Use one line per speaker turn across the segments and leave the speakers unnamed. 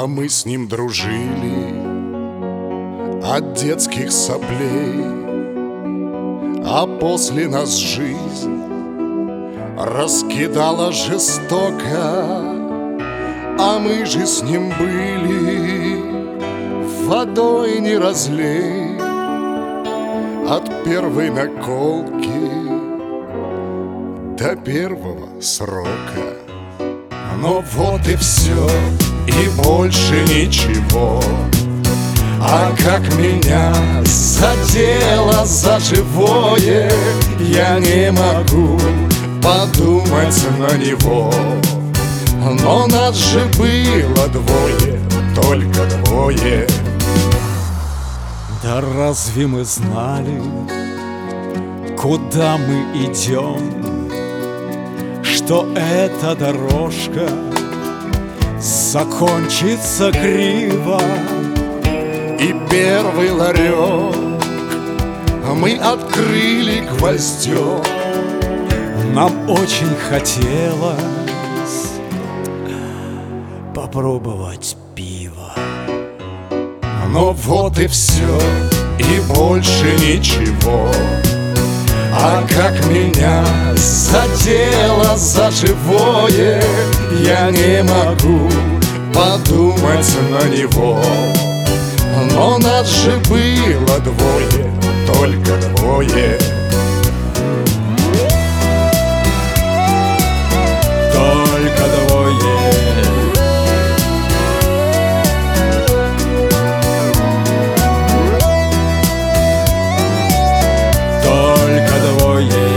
А мы с ним дружили от детских соплей, а после нас жизнь раскидала жестоко. А мы же с ним были, водой не разлей, от первой наколки до первого срока. Но вот и все, и больше ничего. А как меня задело за живое, я не могу подумать на него. Но нас же было двое, только двое.
Да разве мы знали, куда мы идем? Что эта дорожка закончится криво.
И первый ларек мы открыли гвоздем.
Нам очень хотелось попробовать пиво.
Но вот и все, и больше ничего. А как меня задело за живое, я не могу подумать на него. Но нас же было двое, только двое.
Только двое. Только двое.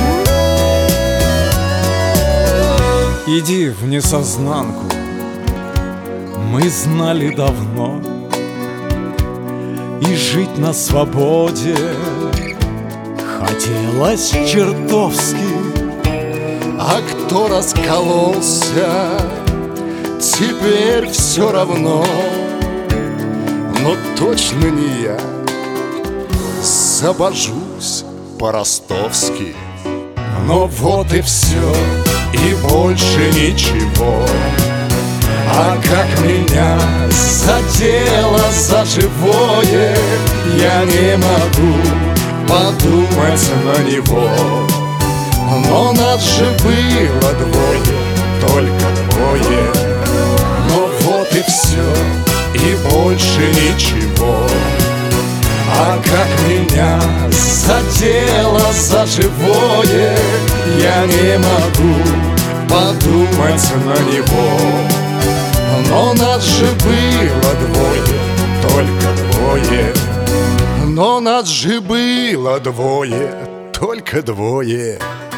Иди в несознанку, мы знали давно. И жить на свободе хотелось чертовски.
А кто раскололся, теперь все равно. Но точно не я, забожусь по-ростовски. Но вот и все, и больше ничего. А как меня задело за живое, я не могу подумать на него. Но нас же было двое, только двое. Но вот и все, и больше ничего. А как меня задело за живое, я не могу подумать на него. Но нас же было двое, только двое. Но нас же было двое, только двое.